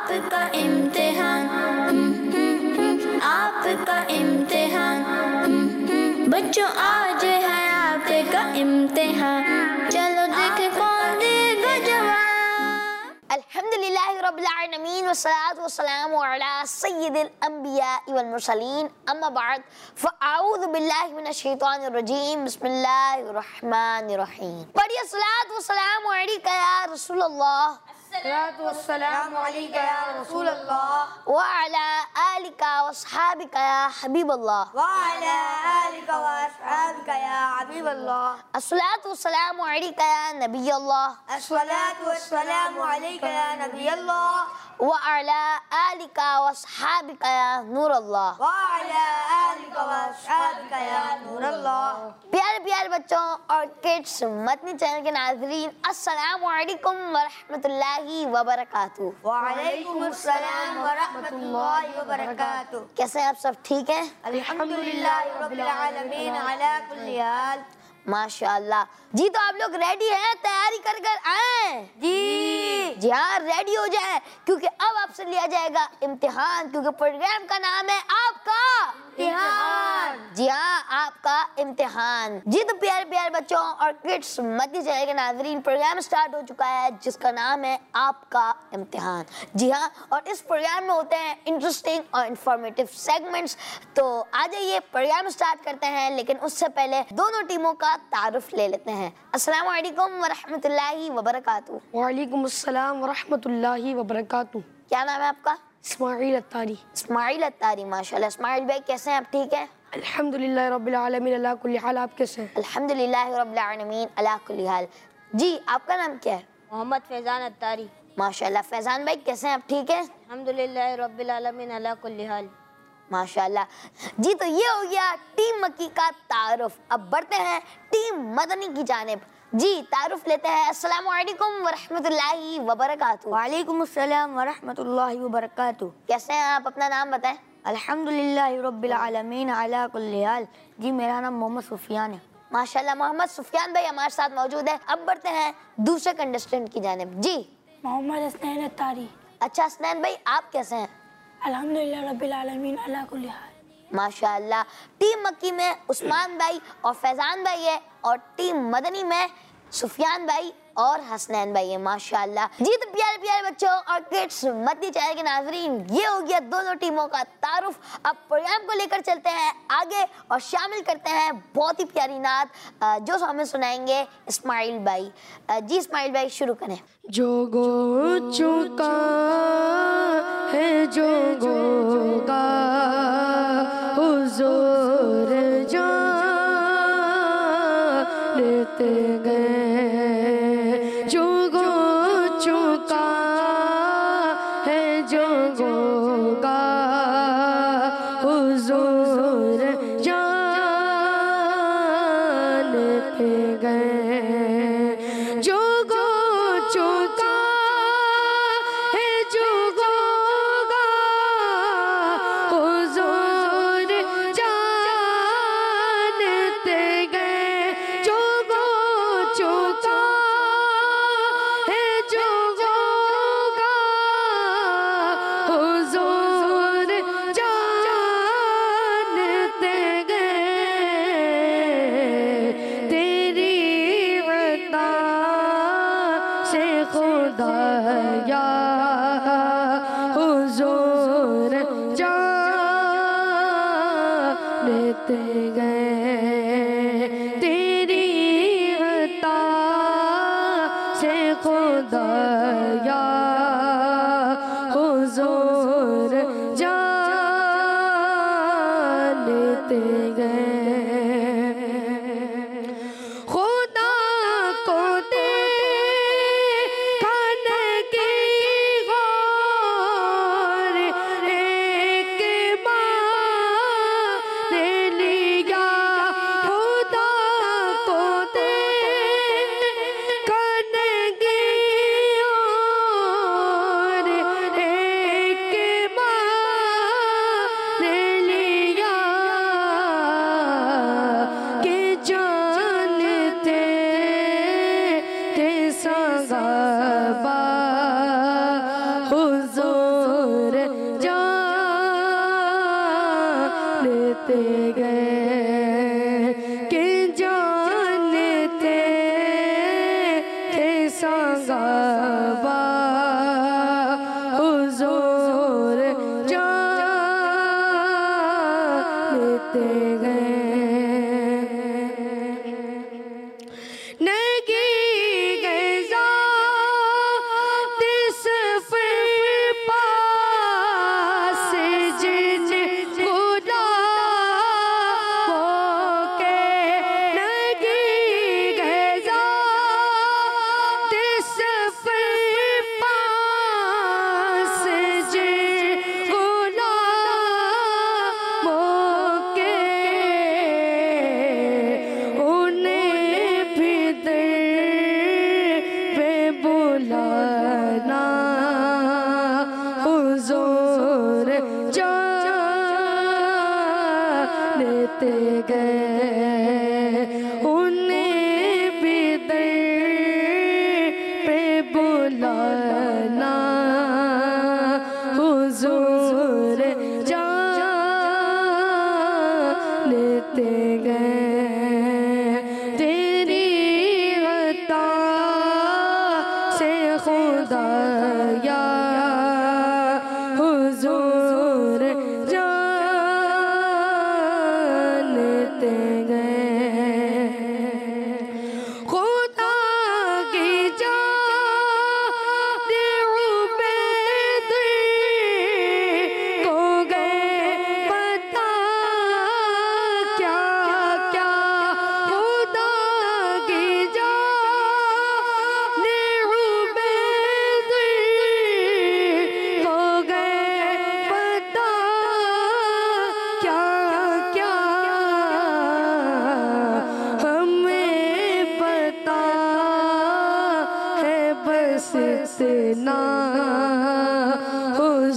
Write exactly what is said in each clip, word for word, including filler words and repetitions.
आपका इम्तिहान, आपका इम्तिहान, बच्चों आज है आपका इम्तिहान, चलो देखें कौन देगा जवाब। अल्हम्दुलिल्लाहि रब्बिल आलमीन वस्सलातु वस्सलामु अला सय्यिदिल अंबिया वल मुरसलीन अम्मा बाद फ़अऊज़ु बिल्लाहि मिनश शैतानिर रजीम बिस्मिल्लाहिर रहमानिर रहीम। पढ़िए सलात व सलाम अलैका या रसूलल्लाह, सलातु वस्सलामु अलैका या रसूलल्लाह व अला आलिका व अस्हाबिका या हबीबल्लाह, व अला आलिका व अस्हाबिका या हबीबल्लाह। अस्सलातु वस्सलामु अलैका या नबियल्लाह, अस्सलातु वस्सलामु अलैका या नबियल्लाह व अला आलिका व अस्हाबिका या नूरल्लाह, व अला आलिका व अस्हाबिका या नूरल्लाह। प्यारे प्यारे बच्चों और किड्स मदनी चैनल के नाज़रीन, अस्सलामु अलैकुम व रहमतुल्लाहि व बरकातुहू। व अलैकुम अस्सलाम व रहमतुल्लाहि व बरकातुहू। कैसे हैं आप सब? ठीक हैं? अल्हम्दुलिल्लाहि रब्बिल आलमीन अला कुल्ली हाल। माशाअल्लाह। जी तो आप लोग रेडी हैं? तैयारी कर कर आए? जी जी हाँ, रेडी हो जाए क्योंकि अब आपसे लिया जाएगा इम्तिहान, क्योंकि प्रोग्राम का नाम है आपका इम्तिहान। जी हाँ, आपका इम्तिहान। जी तो प्यारे प्यारे बच्चों और किड्स मदनी चैनल के नाज़रीन, प्रोग्राम स्टार्ट हो चुका है जिसका नाम है आपका इम्तिहान। जी हाँ, और इस प्रोग्राम में होते हैं इंटरेस्टिंग और इंफॉर्मेटिव सेगमेंट्स। तो आ जाइए प्रोग्राम स्टार्ट करते हैं, लेकिन उससे पहले दोनों टीमों का तारुफ ले लेते हैं। अस्सलामु अलैकुम व रहमतुल्लाहि व बरकातुहू। वालेकुम अस्सलाम व रहमतुल्लाहि व बरकातुहू। क्या नाम है आपका? इस्माइल अत्तारी। इस्माइल अत्तारी, माशाल्लाह। इस्माइल भाई कैसे हैं आप? ठीक है? अल्हम्दुलिल्लाह रब्बिल आलमीन अला कुल्ली हाल। आप कैसे हैं? अल्हम्दुलिल्लाह रब्बिल आलमीन अला कुल्ली हाल। जी आपका नाम क्या है? मोहम्मद फैजान अत्तारी। माशाल्लाह। फैजान भाई कैसे हैं आप? ठीक है? अल्हम्दुलिल्लाह रब्बिल आलमीन अला कुल्ली हाल। माशाल्लाह। जी तो ये हो गया टीम मक्की का तारुफ। अब बढ़ते हैं टीम मदनी की जानिब। जी तारुफ लेते हैं। अस्सलामु अलैकुम व रहमतुल्लाहि व बरकातुहू। वालेकुम अस्सलाम व रहमतुल्लाहि व बरकातुहू। कैसे हैं आप? अपना नाम बताएं। अल्हम्दुलिल्लाह रब्बिल आलमीन अला कुल्ली हाल। जी मेरा नाम मोहम्मद सुफियान है। माशाल्लाह, मोहम्मद सुफियान भाई हमारे साथ मौजूद है। अब बढ़ते हैं दूसरे कंटेस्टेंट की जानिब। जी मोहम्मद हसनैन अत्तारी। अच्छा हसनैन भाई, आप कैसे हैं? अल्हम्दुलिल्लाह रब्बिल आलमीन अला कुल्ली हाल। माशाअल्लाह। टीम मक्की में उस्मान भाई और फैजान भाई है, और टीम मदनी में सुफियान भाई और हसनैन भाई है। माशाअल्लाह। जी तो प्यारे प्यारे बच्चों और किड्स मदनी चैनल के नाजरीन, ये हो गया दोनों टीमों का तारुफ। अब प्रोग्राम को लेकर चलते हैं आगे और शामिल करते हैं बहुत ही प्यारी नात जो हमें सुनाएंगे इस्माइल भाई। जी इस्माइल भाई शुरू करें। जो गो चुका है जो गोगा हुजूर जान लेते गए, जो गो चुका है जो गोगा हुजूर जान लेते गए, जो गो चुका है जो गोगा हुजूर जानते गए, जो गो चुका है जो गोगा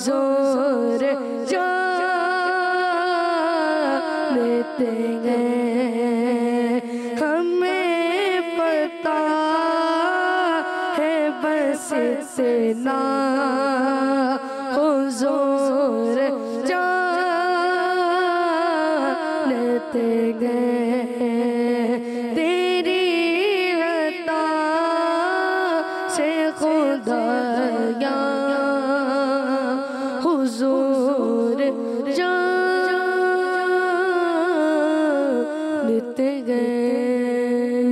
हुजूर जानते हैं, हमें पता है बस इतना, हुजूर जानते हैं, तेरी अता से खुदाया हुजूर जानते हैं।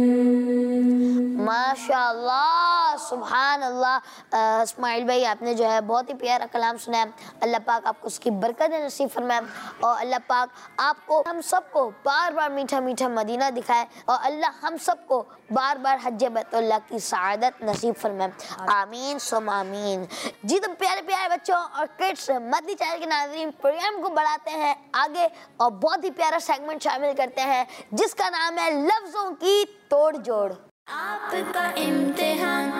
माशाअल्लाह, सुभान अल्लाह। इस्माइल भाई, आपने जो है बहुत ही प्यारा कलाम सुनाया। अल्लाह पाक आपको उसकी बरकत नसीब फरमाए और अल्लाह पाक आपको हम सबको बार बार मीठा मीठा मदीना दिखाए और अल्लाह हम सबको बार बार हज बैतुल्लाह की सआदत नसीब फरमाए। आमीन सुम आमीन। जी तो प्यारे प्यारे बच्चों और किड्स, मदनी चैनल के नाज़रीन, प्रोग्राम को बढ़ाते हैं आगे और बहुत ही प्यारा सेगमेंट शामिल करते हैं जिसका नाम है लफ्जों की तोड़ जोड़। आपका इम्तिहान,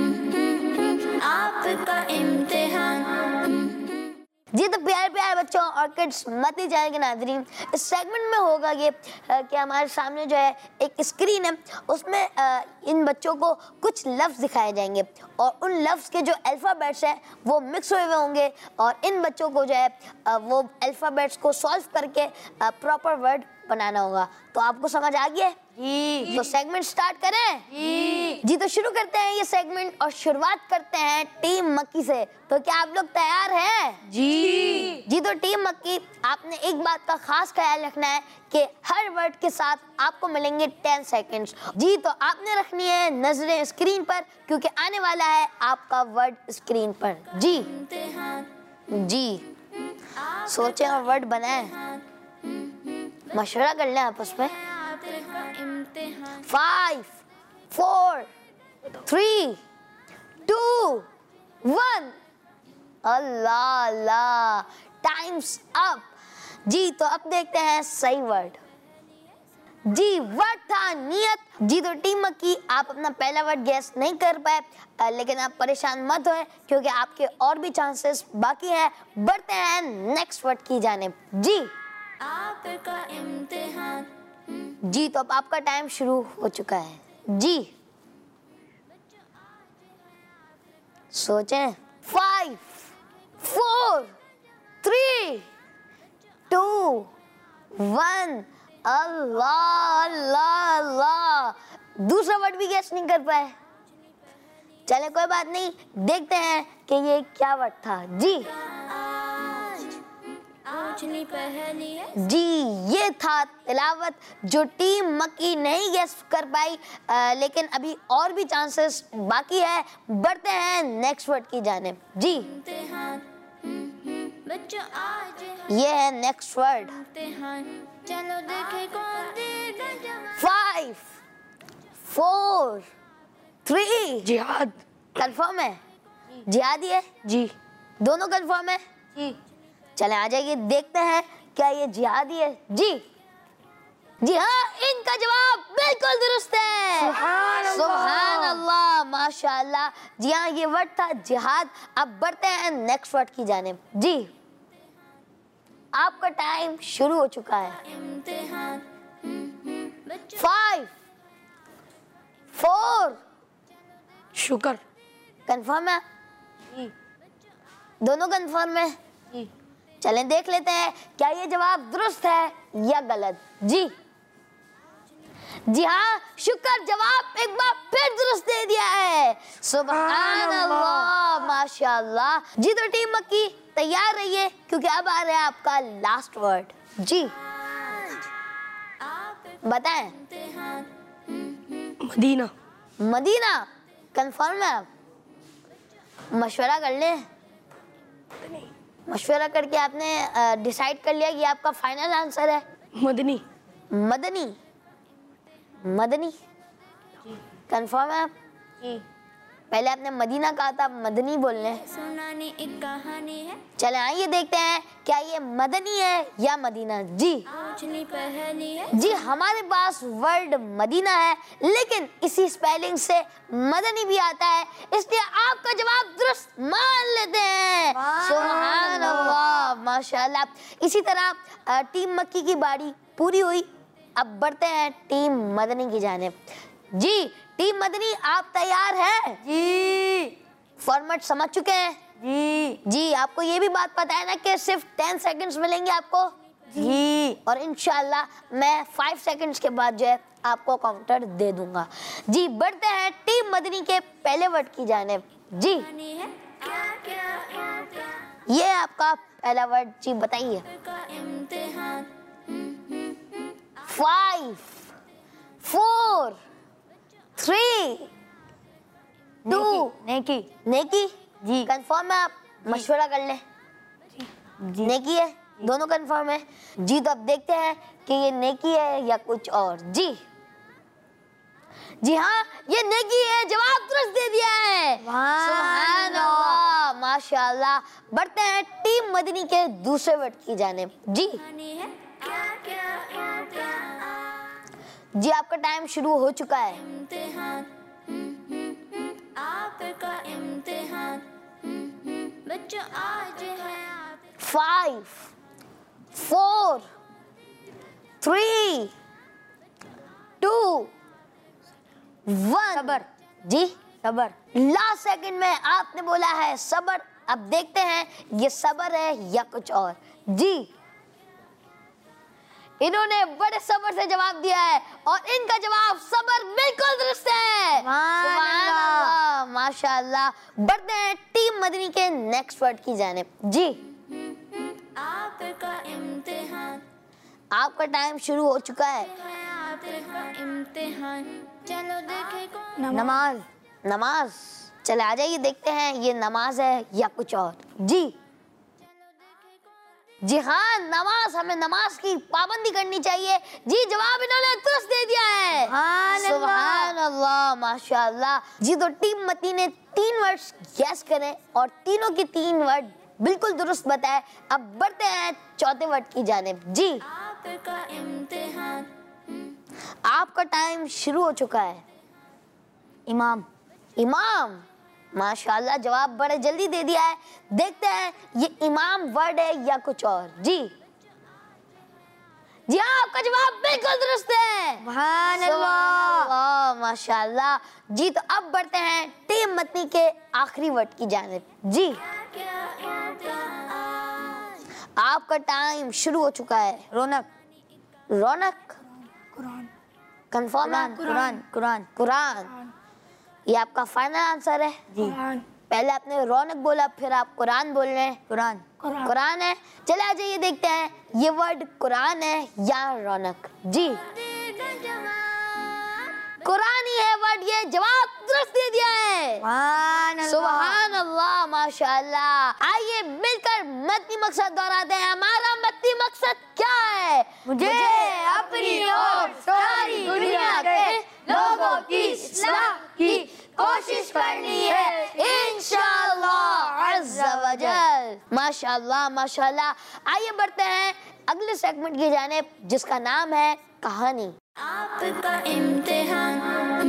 आपका इम्तिहान। जी तो प्यारे प्यारे बच्चों और किड्स, मदनी चैनल के नाज़रीन, इस सेगमेंट में होगा ये कि हमारे सामने जो है एक स्क्रीन है, उसमें इन बच्चों को कुछ लफ्ज़ दिखाए जाएंगे और उन लफ्ज़ के जो अल्फ़ाबेट्स हैं वो मिक्स हुए हुए होंगे और इन बच्चों को जो है वो अल्फ़ाबेट्स को सॉल्व करके प्रॉपर वर्ड बनाना होगा। तो आपको समझ आ गया? जी। तो सेगमेंट स्टार्ट करें? जी। जी तो शुरू करते हैं ये सेगमेंट और शुरुआत करते हैं टीम मक्की से। तो क्या आप लोग तैयार हैं? जी। जी तो टीम मक्की, आपने एक बात का खास ख्याल रखना है कि हर वर्ड के साथ आपको मिलेंगे टेन सेकंड्स। जी तो आपने रखनी है नजरें स्क्रीन पर क्योंकि आने वाला है आपका वर्ड स्क्रीन पर। जी जी सोचें और वर्ड बनाएं, मशवरा कर लें आपस में। Five four three two one. Allah Allah, times up. जी तो अब देखते हैं सही वर्ड। जी वर्ड था नियत। जी तो टीम मक्की, आप अपना पहला वर्ड गैस नहीं कर पाए, लेकिन आप परेशान मत होए क्योंकि आपके और भी चांसेस बाकी हैं। बढ़ते हैं नेक्स्ट वर्ड की जानिब। जी आपका इम्तिहान। जी तो अब आपका टाइम शुरू हो चुका है। जी सोचें। Five four three two one. Allah Allah Allah, दूसरा वर्ड भी गेस नहीं कर पाए। चले कोई बात नहीं, देखते हैं कि ये क्या वर्ड था। जी पहली है। जी ये था तिलावत, जो टीम मक्की नहीं गेस कर पाई, आ, लेकिन अभी और भी चांसेस बाकी है। बढ़ते हैं नेक्स्ट वर्ड की जानिब। जी इम्तिहान, बच्चों आज ये है नेक्स्ट वर्ड। इम्तिहान, चलो देखे कौन देगा जवाब। Five four three. जिहाद। कंफर्म है? जिहादी है? जी। दोनों कंफर्म है? जी। चले आ जाइए, देखते हैं क्या ये जिहादी है। जी जी हाँ, इनका जवाब बिल्कुल दुरुस्त है। सुभान अल्लाह, माशाअल्लाह। जी हाँ, ये वर्ड था जिहाद। अब बढ़ते हैं नेक्स्ट वर्ड की जानिब। जी आपका टाइम शुरू हो चुका है। इम्तिहान, बच्चों फाइव फोर। शुक्र। कंफर्म है? दोनों कंफर्म है? चलें देख लेते हैं क्या ये जवाब दुरुस्त है या गलत। जी जी हाँ, शुक्र जवाब एक बार फिर दुरुस्त दे दिया है। सुभान अल्लाह, माशाअल्लाह। जी तो टीम मक्की तैयार रहिए क्योंकि अब आ रहा है आपका लास्ट वर्ड। जी बताएं। मदीना। मदीना कंफर्म है? आप मशवरा कर लें। मशवरा करके आपने डिसाइड कर लिया कि आपका फाइनल आंसर है मदनी। मदनी। मदनी कंफर्म है आप? पहले आपने मदीना कहा था, मदनी बोलने। सुनानी एक कहानी है। चले आइए देखते हैं क्या ये मदनी है या मदीना। जी पूछनी पहली है। जी हमारे पास वर्ड मदीना है, लेकिन इसी स्पेलिंग से मदनी भी आता है, इसलिए आपका जवाब दुरुस्त मान लेते हैं। सुभान माशाल्लाह। इसी तरह अ, टीम मक्की की बारी पूरी हुई। अब बढ़ते हैं टीम मदनी की जानिब। जी टीम मदनी आप तैयार हैं? जी फॉर्मेट समझ चुके हैं? जी जी आपको ये भी बात पता है ना कि सिर्फ टेन सेकंड्स मिलेंगे आपको? जी और इंशाल्लाह मैं फाइव सेकंड्स के बाद जो है आपको काउंटर दे दूंगा। जी बढ़ते हैं टीम मदनी के पहले वर्ड की जानिब। जी ये आपका पहला वर्ड, जी बताइए। फाइव फोर थ्री टू नेकी नेकी। जी। कंफर्म है? आप मशवरा कर लें। जी नेकी है, दोनों कंफर्म है। जी तो अब देखते हैं कि ये नेकी है या कुछ और। जी जी हाँ ये नेकी है, जवाब दुरुस्त दे दिया है। सुभान अल्लाह माशाल्लाह। बढ़ते हैं टीम मदनी के दूसरे वर्ड की जानिब। जी जी आपका टाइम शुरू हो चुका है। आपका इम्तिहान बच्चों आज है आप five four three two one. सबर। जी सबर। लास्ट सेकंड में आपने बोला है सबर। अब देखते हैं ये सबर है या कुछ और। जी इन्होंने बड़े सबर से जवाब दिया है और इनका जवाब सबर बिल्कुल दुरुस्त है। सुभान अल्लाह माशाल्लाह। बढ़ते हैं टीम मदनी के नेक्स्ट वर्ड की जानिब। जी आपका इम्तिहान आपका टाइम शुरू हो चुका है। आपका इम्तिहान चलो देखे कौन नमाज। नमाज। चले आ जाइए देखते हैं ये नमाज है या कुछ और। जी जी हाँ नमाज, हमें नमाज की पाबंदी करनी चाहिए। जी जवाब इन्होंने दुरुस्त दे दिया है। सुभान अल्लाह माशाल्लाह। जी तो टीम मती ने तीन वर्ड्स गैस करें और तीनों के तीन वर्ड बिल्कुल दुरुस्त बताए। अब बढ़ते हैं चौथे वर्ड की जानिब। जी आपका इम्तिहान आपका टाइम शुरू हो चुका है। इमाम। इमाम माशाल्लाह जवाब बड़े जल्दी दे दिया है। देखते हैं ये इमाम वर्ड है या कुछ और। जी जी हाँ आपका जवाब बिल्कुल दुरुस्त है। सुभान सुभान अल्लाह। अल्लाह माशाल्लाह। जी तो अब बढ़ते हैं टीम मदनी के आखिरी वर्ड की जानिब। जी आपका टाइम शुरू हो चुका है। रौनक। रौनक कुरान कंफर्म है? कुरान। कुरान। कुरान ये आपका फाइनल आंसर है? जी कुरान पहले आपने रौनक बोला फिर आप कुरान बोल रहे हैं। कुरान। कुरान कुरान है। चले आ जाइए देखते हैं ये वर्ड कुरान है या रौनक। जी कुरान ही है वर्ड, ये जवाब दुरुस्त दे दिया है। सुभान अल्लाह। सुभान अल्लाह माशाल्लाह। आइए मिलकर मदनी मकसद दोहराते हैं। हमारा मदनी मकसद क्या है? मुझे अपनी और सारी दुनिया के लोगों की इस्लाह की कोशिश करनी है इंशाअल्लाह अज़्ज़ा वजल। माशाल्लाह माशाल्लाह। आइए बढ़ते हैं अगले सेगमेंट की जानिब जिसका नाम है कहानी। आपका इम्तिहान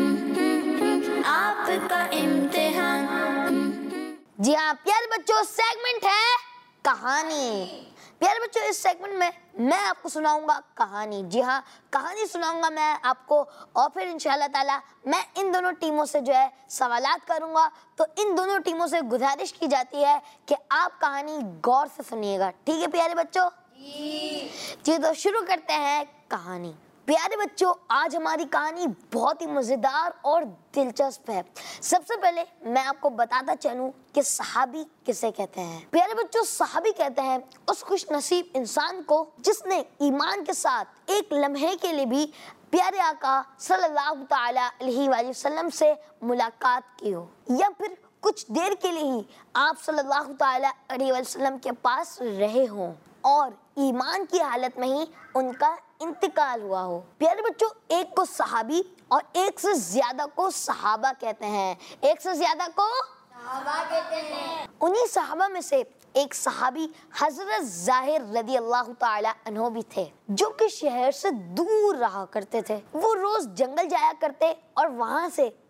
आपका इम्तिहान जी हाँ प्यारे बच्चों सेगमेंट है कहानी। प्यारे बच्चों इस सेगमेंट में मैं आपको सुनाऊंगा कहानी। जी हाँ कहानी सुनाऊंगा मैं आपको और फिर इंशाल्लाह ताला मैं इन दोनों टीमों से जो है सवालात करूंगा। तो इन दोनों टीमों से गुजारिश की जाती है कि आप कहानी गौर से सुनिएगा। ठीक है प्यारे बच्चों? जी तो शुरू करते हैं कहानी। प्यारे बच्चों आज हमारी कहानी बहुत ही मज़ेदार और दिलचस्प है। सबसे पहले मैं आपको बताता चलूं कि सहाबी किसे कहते हैं। प्यारे बच्चों सहाबी कहते हैं उस खुशनसीब इंसान को जिसने ईमान के साथ एक लम्हे के लिए भी प्यारे आका सल्लल्लाहु ताला अलैहि वसल्लम से मुलाकात की हो या फिर कुछ देर के लिए ही आप सल्लल्लाहु ताला अलैहि वसल्लम के पास रहे हों और ईमान की हालत में ही उनका इंतकाल हुआ हो। प्यारे बच्चों एक को सहाबी और एक से ज्यादा को सहाबा कहते हैं। एक से ज्यादा को सहाबा कहते हैं। उन्हीं सहाबा में से एक सहाबी हजरत जाहिर रदी अल्लाह ताला अन्हो भी थे जो कि शहर से दूर रहा करते थे। वो रोज जंगल जाया करते और वहां से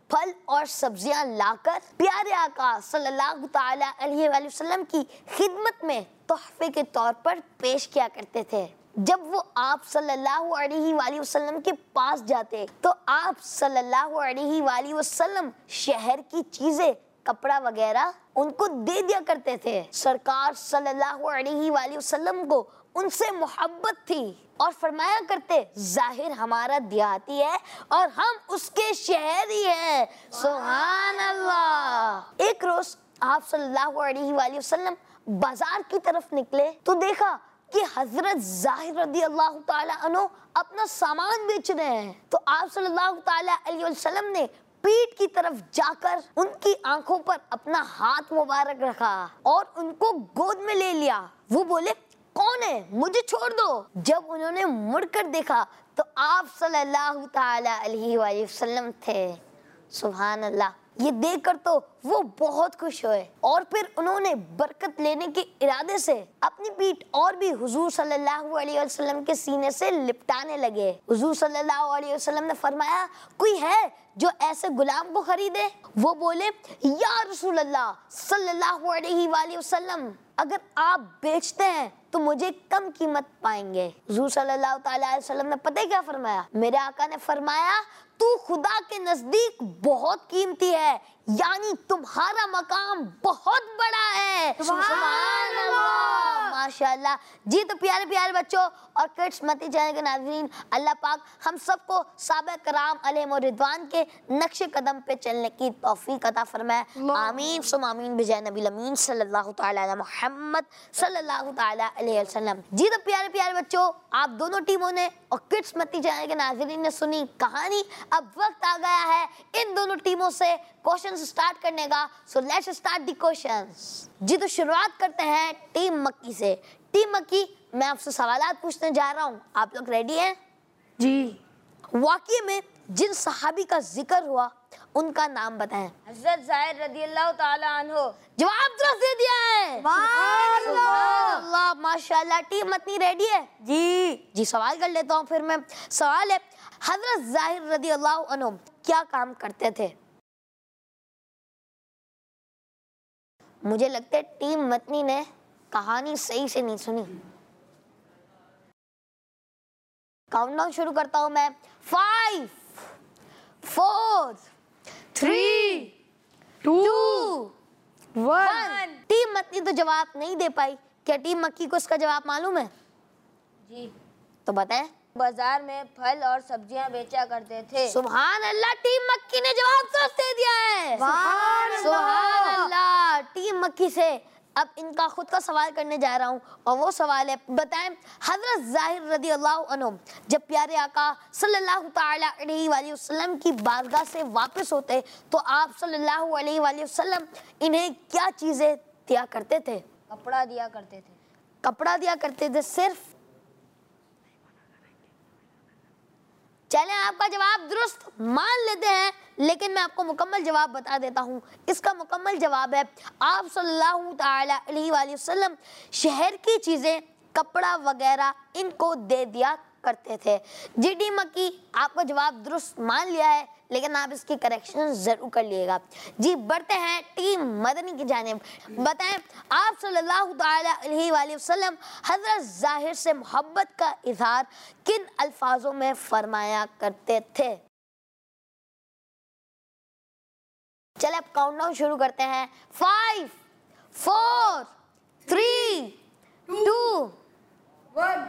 फल और सब्जियां लाकर प्यारे आका सल्लल्लाहु ताला अलैहि वसल्लम की खिदमत में तोहफे के तौर पर पेश किया करते थे। जब वो आप सल्लल्लाहु अलैहि वसल्लम के पास जाते तो आप सल्लल्लाहु अलैहि वसल्लम शहर की चीजें, कपड़ा वगैरह उनको दे दिया करते थे। सरकार सल्लल्लाहु अलैहि वसल्लम को उनसे मोहब्बत थी और फरमाया करते, जाहिर हमारा देहाती है और हम उसके शहरी हैं। सुभान अल्लाह। एक रोज आप सल्लल्लाहु अलैहि वसल्लम बाजार की तरफ निकले तो देखा कि हजरत जाहिर रदी अल्लाह ताला अन्हु अपना सामान बेच रहे हैं। तो आप सल्लल्लाहु ताला अलैहि वसल्लम ने पीठ की तरफ जाकर उनकी आंखों पर अपना हाथ मुबारक रखा और उनको गोद में ले लिया। वो बोले, कौन है, मुझे छोड़ दो। जब उन्होंने मुड़कर देखा तो आप सल्लल्लाहु ताला अलैहि वसल्लम थे। सुभान अल्लाह। ये देखकर तो वो बहुत खुश हुए और फिर उन्होंने बरकत लेने के इरादे से अपनी पीठ और भी हुजूर सल्लल्लाहु अलैहि वसल्लम के सीने से लिपटाने लगे। हुजूर सल्लल्लाहु अलैहि वसल्लम ने फरमाया, कोई है जो ऐसे गुलाम को खरीदे? वो बोले, या रसूल अल्लाह सल्लल्लाहु अलैहि वसल्लम, अगर आप बेचते हैं तो मुझे कम कीमत पाएंगे। हुजूर सल्लल्लाहु अलैहि वसल्लम ने पता है क्या फरमाया? मेरे आका ने फरमाया, तू खुदा के नजदीक बहुत कीमती है, यानी तुम्हारा मकाम बहुत बड़ा है। सुभान अल्लाह, माशाअल्लाह। जी तो प्यारे प्यारे बच्चों और किड्स मती चैनल के नाज़रीन, अल्लाह पाक हम सबको साहबा कराम अलैहिम रिदवान के नक्शे कदम पे चलने की तौफीक अता फरमाए। आमीन सुम आमीन बिजाय नबी अमीन सल्लल्लाहु ताला अला मुहम्मद सल्लल्लाहु ताला अलैहि वसल्लम। जी तो प्यारे प्यारे बच्चों, आप दोनों टीमों ने और किड्स मती चैनल के नाज़रीन ने सुनी कहानी। अब वक्त आ गया है इन दोनों टीमों से क्वेश्चंस स्टार्ट करने का। So let's start the questions. जी तो शुरुआत करते हैं टीम मक्की से। टीम मक्की, मैं आपसे सवालात पूछने जा रहा हूँ, आप लोग रेडी हैं? जी। वाकई में जिन सहाबी का जिक्र हुआ उनका नाम बताएं। हजरत जाहिर रदी अल्लाह ताला अन्हु। जवाब दुरुस्त दे दिया है। माशाअल्लाह माशाअल्लाह। टीम मतनी रेडी है? जी जी। सवाल कर लेता हूँ फिर मैं। सवाल है, हजरत जाहिर रदी अल्लाह अन्हु क्या काम करते थे? मुझे लगता है टीम मतनी ने कहानी सही से नहीं सुनी। काउंटडाउन शुरू करता हूं मैं। Five, four, three, two, one. Team मतनी तो जवाब नहीं दे पाई। क्या टीम मक्की को इसका जवाब मालूम है? जी। तो बताएं। बाजार में फल और सब्जियां बेचा करते थे। सुभान अल्लाह, टीम मक्की ने जवाब सच दे दिया है। सुभान अल्लाह। टीम मक्की से अब इनका खुद का सवाल करने जा रहा हूँ और वो सवाल है, बताएं हजरत जाहिर रदी अल्लाह अन्हु जब प्यारे आका सल्लल्लाहु ताला अलैहि वसल्लम की बारगाह से वापस होते तो आप सल्लल्लाहु अलैहि वसल्लम इन्हें क्या चीजें दिया करते थे? कपड़ा दिया करते थे। कपड़ा दिया करते थे सिर्फ? चलें, आपका जवाब दुरुस्त मान लेते हैं, लेकिन मैं आपको मुकम्मल जवाब बता देता हूँ। इसका मुकम्मल जवाब है, आप सल्लल्लाहु ताला अलैहि वसल्लम शहर की चीज़ें, कपड़ा वगैरह इनको दे दिया करते थे। जी डी मक्की, आपका जवाब दुरुस्त मान लिया है, लेकिन आप इसकी करेक्शन जरूर कर लिएगा। जी बढ़ते हैं टीम मदनी की जानिब। बताएं आप सल्लल्लाहु ताला अलैहि वसल्लम हजरत जाहिर से मोहब्बत का इजहार किन अल्फाजों में फरमाया करते थे? चले अब काउंटडाउन शुरू करते हैं। Five, four, three, two, one.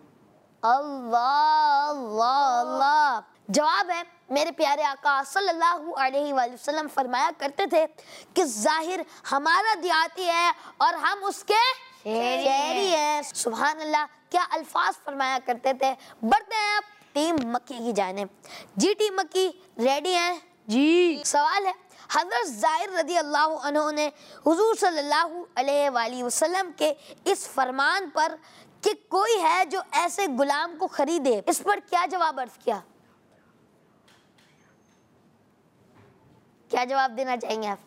Allah Allah Allah. जवाब है, मेरे प्यारे आका सल्लल्लाहु अलैहि वसल्लम फरमाया करते थे कि जाहिर हमारा देहाती है और हम उसके शहरी हैं। सुभान अल्लाह, क्या अल्फाज फरमाया करते थे। बढ़ते हैं अब टीम मक्की की जानिब। जी टीम मक्की रेडी हैं? जी। सवाल है, हजरत जाहिर रदी अल्लाह अन्हु ने हुजूर सल्लल्लाहु अलैहि वसल्लम के इस फरमान पर कि कोई है जो ऐसे गुलाम को खरीदे, इस पर क्या जवाब अर्ज किया? क्या जवाब देना चाहेंगे आप?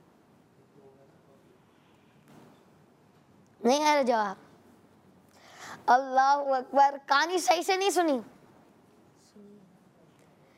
नहीं आ रहा जवाब? अल्लाह अकबर। कहानी सही से नहीं सुनी।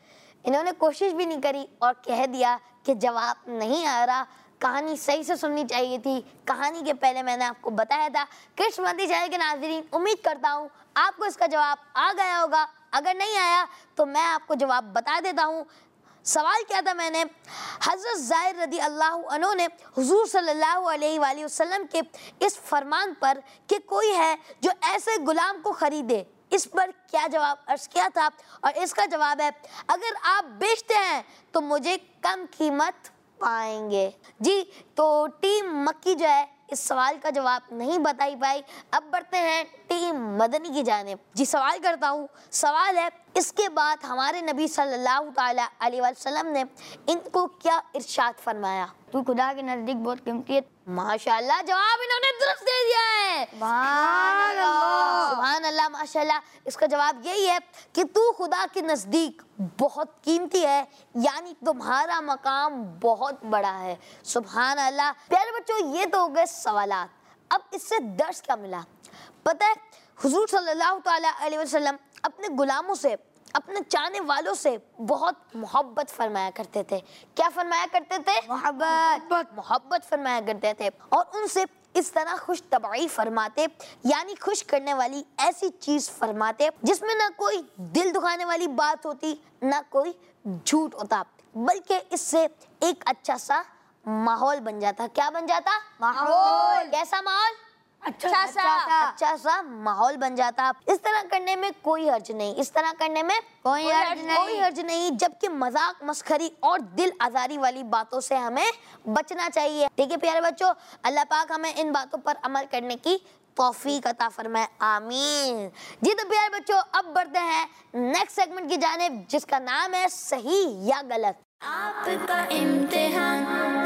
इन्होंने कोशिश भी नहीं करी और कह दिया कि जवाब नहीं आ रहा, कहानी सही से सुननी चाहिए थी। कहानी के पहले मैंने आपको बताया था। किड्स मंदी चैनल के नाज़रीन, उम्मीद करता हूँ आपको इसका जवाब आ गया होगा। अगर नहीं आया तो मैं आपको जवाब बता देता हूँ। सवाल क्या था मैंने, हज़रत ज़ाहिर रदी अल्लाह अन्हु ने हुजूर सल्लल्लाहु अलैहि वसल्लम के इस फरमान पर कि कोई है जो ऐसे गुलाम को खरीदे, इस पर क्या जवाब अर्ज किया था? और इसका जवाब है, अगर आप बेचते हैं तो मुझे कम कीमत पाएंगे। जी, तो टीम मक्की जो है इस सवाल का जवाब नहीं बता ही पाई। अब बढ़ते हैं टीम मदनी की जानिब। जी, सवाल करता हूँ। सवाल है, इसके बाद हमारे नबी सल्लल्लाहु ताला अलैहि वसल्लम ने इनको क्या इरशाद फरमाया? तू खुदा के नजदीक बहुत कीमती है। माशाल्लाह, जवाब इन्होंने दुरुस्त दे दिया है। सुभान अल्लाह। सुभान अल्लाह, माशाल्लाह। इसका जवाब यही है कि तू खुदा के नजदीक बहुत कीमती है, यानी तुम्हारा मकाम बहुत बड़ा है। सुभान अल्लाह। प्यारे बच्चों, ये तो हो गए सवालात। अब इससे दर्स क्या मिला? पता है, हुजूर सल्लल्लाहु ताला अलैहि वसल्लम अपने गुलामों से, अपने चाहने वालों से बहुत मोहब्बत फरमाया करते थे। क्या फरमाया करते थे? मोहब्बत मोहब्बत फरमाया करते थे। और उनसे इस तरह खुश तबाई फरमाते, यानी खुश करने वाली ऐसी चीज फरमाते जिसमें ना कोई दिल दुखाने वाली बात होती, ना कोई झूठ होता, बल्कि इससे एक अच्छा सा माहौल बन जाता। क्या बन जाता? माहौल। कैसा माहौल? अच्छा सा अच्छा सा माहौल बन जाता। इस तरह करने में कोई हर्ज नहीं, इस तरह करने में कोई हर्ज नहीं। कोई हर्ज नहीं, जबकि मजाक, मस्खरी और दिल आजारी वाली बातों से हमें बचना चाहिए। ठीक है प्यारे बच्चों, अल्लाह पाक हमें इन बातों पर अमल करने की तौफीक अता फरमाए, आमीन। जी तो प्यारे बच्चों, अब बढ़ते हैं नेक्स्ट सेगमेंट की जानिब, जिसका नाम है सही या गलत। आपका इम्तिहान,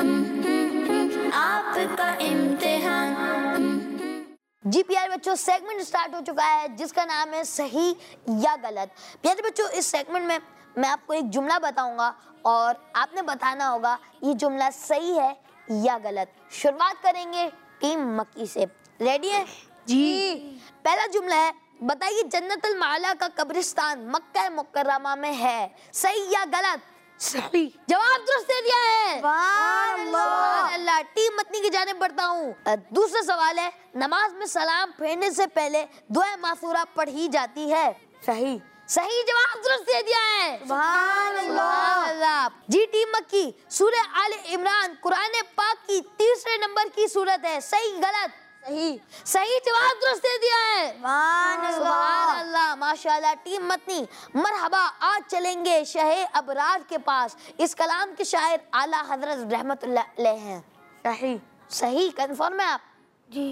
आपका इम्तिहान। जी प्यारे बच्चों, सेगमेंट स्टार्ट हो चुका है जिसका नाम है सही या गलत। प्यारे बच्चों, इस सेगमेंट में मैं आपको एक जुमला बताऊंगा और आपने बताना होगा ये जुमला सही है या गलत। शुरुआत करेंगे टीम मक्की से। रेडी है? जी। पहला जुमला है, बताइए जन्नतुल माला का कब्रिस्तान मक्का मुकर्रमा में है, सही या गलत? सही। जवाब दुरुस्त दे दिया है। सुभान सुभान अल्लाह। टीम मतनी की जाने बढ़ता हूँ। दूसरा सवाल है, नमाज में सलाम फेरने से पहले दुआ मासूरा पढ़ी जाती है, सही? सही जवाब दुरुस्त दे दिया है। सुभान अल्लाह। जी टीम मक्की, सूरह आले इमरान कुरान पाक की तीसरे नंबर की सूरत है, सही गलत? सही। सही जवाब दुरुस्त दे दिया है। सुभान सुभान अल्लाह, माशाल्लाह। टीम मतनी, मरहबा आज चलेंगे शहे अबरार के पास, इस कलाम के शायर आला हजरत रहमतुल्लाह अलैह हैं, सही। सही कंफर्म है आप? जी।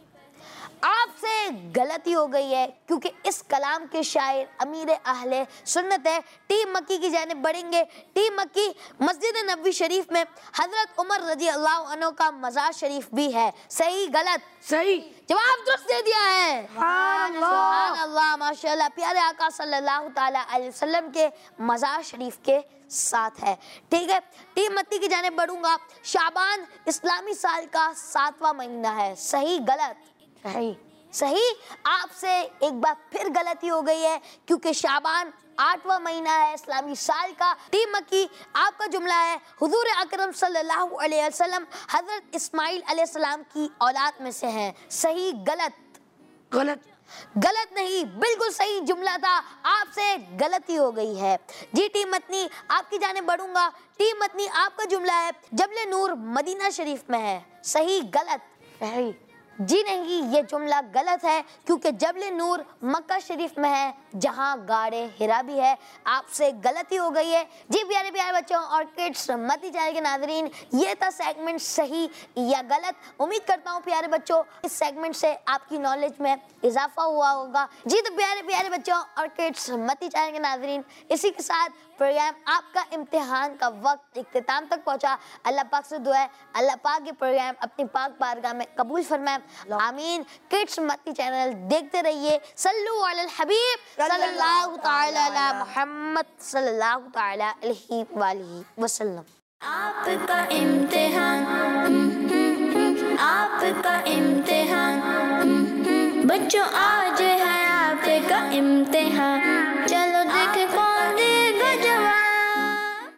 आपसे गलती हो गई है क्योंकि इस कलाम के शायर अमीर अहले सुन्नत है। टीम मक्की की जानिब बढ़ेंगे। टीम मक्की, मस्जिद नबवी शरीफ में हजरत उमर रजी अल्लाह अन्हु का मज़ार शरीफ भी है, सही गलत? सही। जवाब दुरुस्त दे दिया है। सुभान सुभान अल्लाह, माशाल्लाह। प्यारे आका सल्लल्लाहु ताला अलैहि वसल्लम के मज़ार शरीफ के साथ है। ठीक है, टीम मत्ती की जानिब बढ़ूंगा। शाबान इस्लामी साल का सातवां महीना है, सही गलत? सही। सही। आपसे एक बार फिर गलती हो गई है क्योंकि शाबान आठवां महीना है इस्लामी साल का। टीम मक्की, आपका जुमला है हुजूर अकरम सल्लल्लाहु अलैहि वसल्लम हजरत इस्माइल अलैहिस्सलाम की औलाद में से हैं, सही गलत? गलत। गलत नहीं, बिल्कुल सही जुमला था। आपसे गलती हो गई है। जी टीम मतनी, आपकी जाने बढ़ूंगा। टीम मतनी, आपका जुमला है जबले नूर मदीना शरीफ में है, सही गलत? सही। जी नहीं, ये जुमला गलत है क्योंकि जबले नूर मक्का शरीफ में है जहां गाड़े हिरा भी है। आपसे गलती हो गई है। जी प्यारे प्यारे बच्चों और किड्स मती चैनल के नाजरीन, ये था सेगमेंट सही या गलत। उम्मीद करता हूँ प्यारे बच्चों इस सेगमेंट से आपकी नॉलेज में इजाफा हुआ होगा। जी तो प्यारे प्यारे बच्चों और किड्स मती चैनल के नाजरीन, इसी के साथ प्रोग्राम आपका इम्तिहान का वक्त इख्तिताम तक पहुंचा। अल्लाह पाक से दुआ है अल्लाह पाक ये प्रोग्राम अपनी पाक बारगाह में कबूल फरमाए, आमीन। किड्स मती चैनल देखते रहिए। सल्लु अलल हबीब सल्लल्लाहु तआला अला मुहम्मद सल्लल्लाहु तआला अलैहि वालिहि वसल्लम। आपका इम्तिहान, आपका इम्तिहान। बच्चों आज है आपका इम्तिहान।